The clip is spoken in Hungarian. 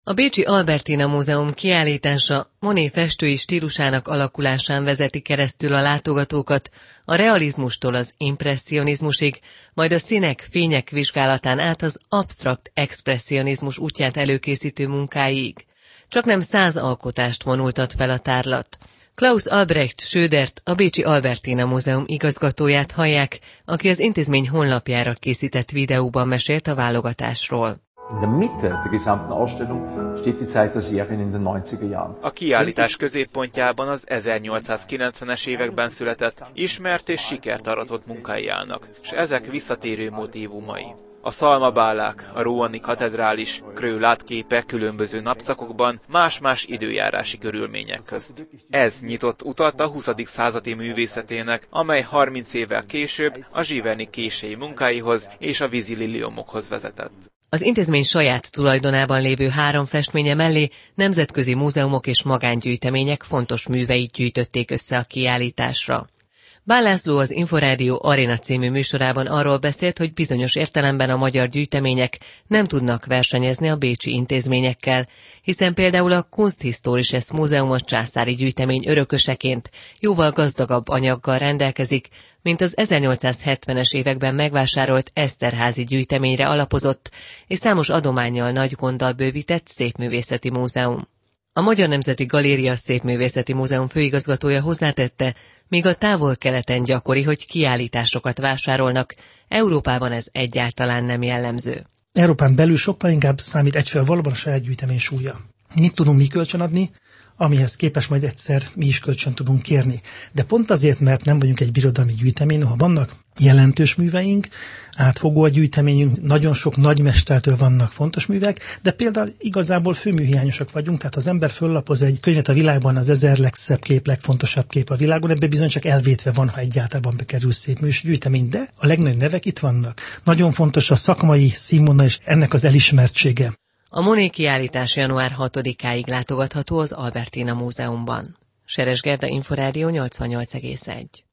A bécsi Albertina Múzeum kiállítása Monet festői stílusának alakulásán vezeti keresztül a látogatókat, a realizmustól az impresszionizmusig, majd a színek, fények vizsgálatán át az absztrakt expresszionizmus útját előkészítő munkáig. Csaknem 100 alkotást vonultat fel a tárlat. Klaus Albrecht Schrödert, a bécsi Albertina Múzeum igazgatóját hallják, aki az intézmény honlapjára készített videóban mesélt a válogatásról. In der Mitte der gesamten Ausstellung steht die Zeit der Serien in den 90er Jahren. A kiállítás középpontjában az 1890-es években született, ismert és sikert aratott munkái állnak, és ezek visszatérő motívumai. A szalmabálák, a roani katedrális, Krő látképe különböző napszakokban más-más időjárási körülmények közt. Ez nyitott utat a 20. századi művészetének, amely 30 évvel később a Giverny kései munkáihoz és a vízi liliomokhoz vezetett. Az intézmény saját tulajdonában lévő 3 festménye mellé nemzetközi múzeumok és magángyűjtemények fontos műveit gyűjtötték össze a kiállításra. Bán László az Inforádió Arena című műsorában arról beszélt, hogy bizonyos értelemben a magyar gyűjtemények nem tudnak versenyezni a bécsi intézményekkel, hiszen például a Kunsthistorisches Museum a császári gyűjtemény örököseként jóval gazdagabb anyaggal rendelkezik, mint az 1870-es években megvásárolt Eszterházy gyűjteményre alapozott és számos adománnyal nagy gonddal bővített Szépművészeti Múzeum. A Magyar Nemzeti Galéria Szépművészeti Múzeum főigazgatója hozzátette, míg a Távol-Keleten gyakori, hogy kiállításokat vásárolnak, Európában ez egyáltalán nem jellemző. Európán belül sokkal inkább számít egyfelől valóban a saját gyűjtemény súlya. Mit tudunk mi kölcsönadni, amihez képes majd egyszer mi is kölcsön tudunk kérni. De pont azért, mert nem vagyunk egy birodalmi gyűjtemény, noha vannak jelentős műveink, átfogó a gyűjteményünk, nagyon sok nagymestertől vannak fontos művek, de például igazából főműhiányosak vagyunk, tehát az ember föllapoz egy könyvet a világban, az 1000 legszebb kép, legfontosabb kép a világon, ebbe bizony csak elvétve van, ha egyáltalán bekerül szép műs gyűjtemény, de a legnagyobb nevek itt vannak. Nagyon fontos a szakmai színvonal és ennek az elismertsége. A Monet kiállítás január 6-áig látogatható az Albertina Múzeumban. Seres Gerda, Inforádió 88,1.